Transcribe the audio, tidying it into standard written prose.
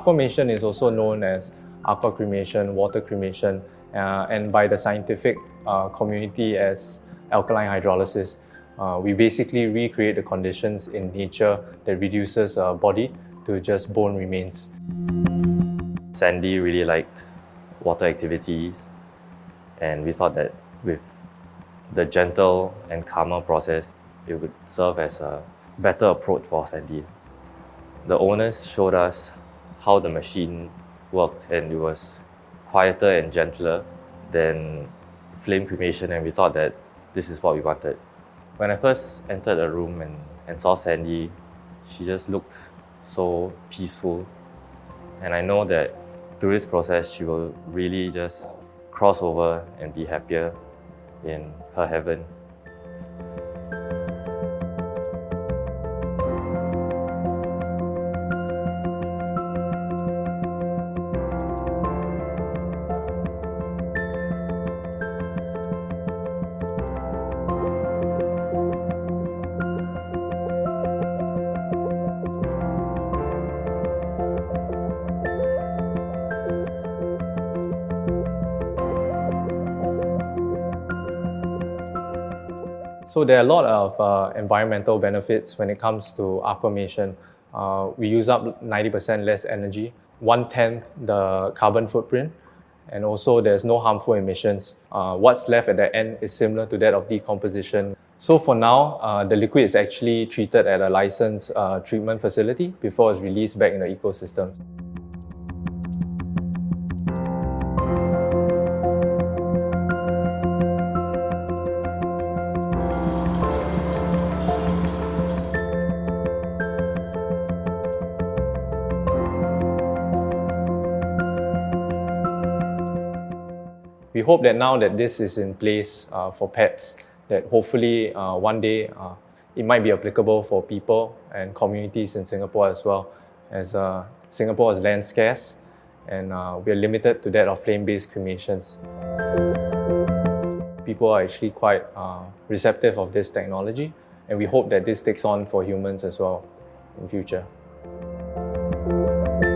Aquamation is also known as aqua cremation, water cremation, and by the scientific community as alkaline hydrolysis. We basically recreate the conditions in nature that reduces body to just bone remains. Sandy really liked water activities, and we thought that with the gentle and calmer process, it would serve as a better approach for Sandy. The owners showed us how the machine worked, and it was quieter and gentler than flame cremation, and we thought that this is what we wanted. When I first entered the room and saw Sandy, she just looked so peaceful, and I know that through this process she will really just cross over and be happier in her heaven. So there are a lot of environmental benefits when it comes to aquamation. We use up 90% less energy, 1/10 the carbon footprint, and also there's no harmful emissions. What's left at the end is similar to that of decomposition. So for now, the liquid is actually treated at a licensed treatment facility before it's released back in the ecosystem. We hope that now that this is in place for pets, that hopefully one day it might be applicable for people and communities in Singapore as well, as Singapore is land scarce and we are limited to that of flame-based cremations. People are actually quite receptive of this technology, and we hope that this takes on for humans as well in future.